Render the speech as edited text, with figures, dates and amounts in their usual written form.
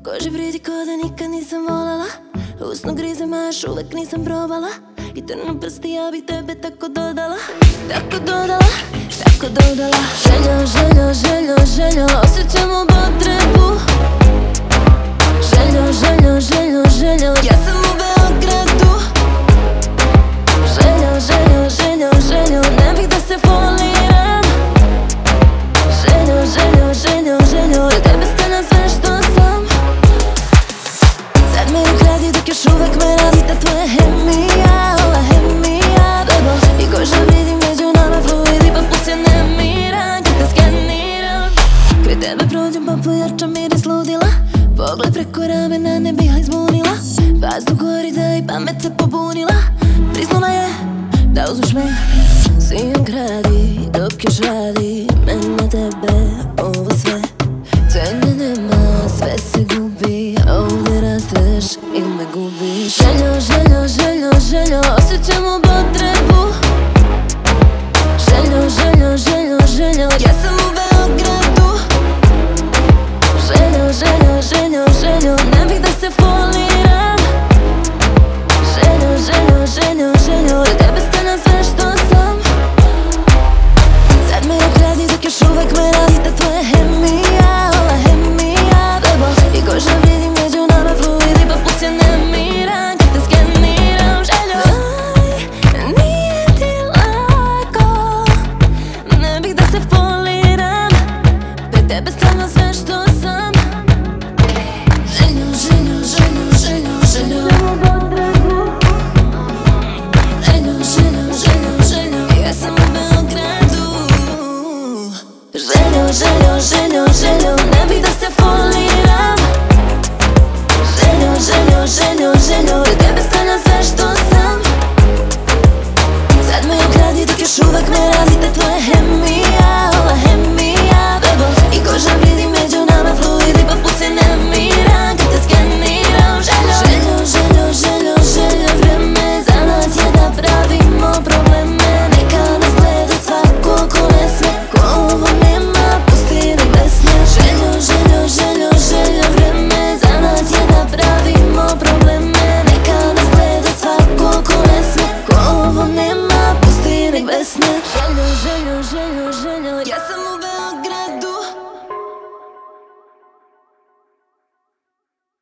koži vridi ko da nikad nisam voljela. Usno grizem, a još uvek nisam probala. I trnu prsti, ja bih tebe tako dodala. Tako dodala, tako dodala. Željo, željo, željo, željo, osjećamo potrebu. Željo, željo, željo, željo, ja sam u Beogradu. Željo, željo, željo, željo, ne bih da se foliram. Željo, željo, željo, željo, da tebe stavljam sve što sam. Sad me ukradi dok još uvek me radi ta tvoja hemija. Ova hemija, bebo, i koža vidim među nama fluidi, pa plus ja nemiran kad te skeniram. Kraj tebe prođem pa pojačam miris ludila. Pogled preko ramena ne bih li zbunila. Vazduh gori da i pamet se pobunila. Priznala je da uzmuš me. Svijem gradi dok još radi. Nema tebe ovo sve. Cene nema, sve se gubi. Ovdje rasteš ili me gubiš. Željo, željo, željo, željo, osjećamo potrebu. Željo, željo, željo, željo, ja sam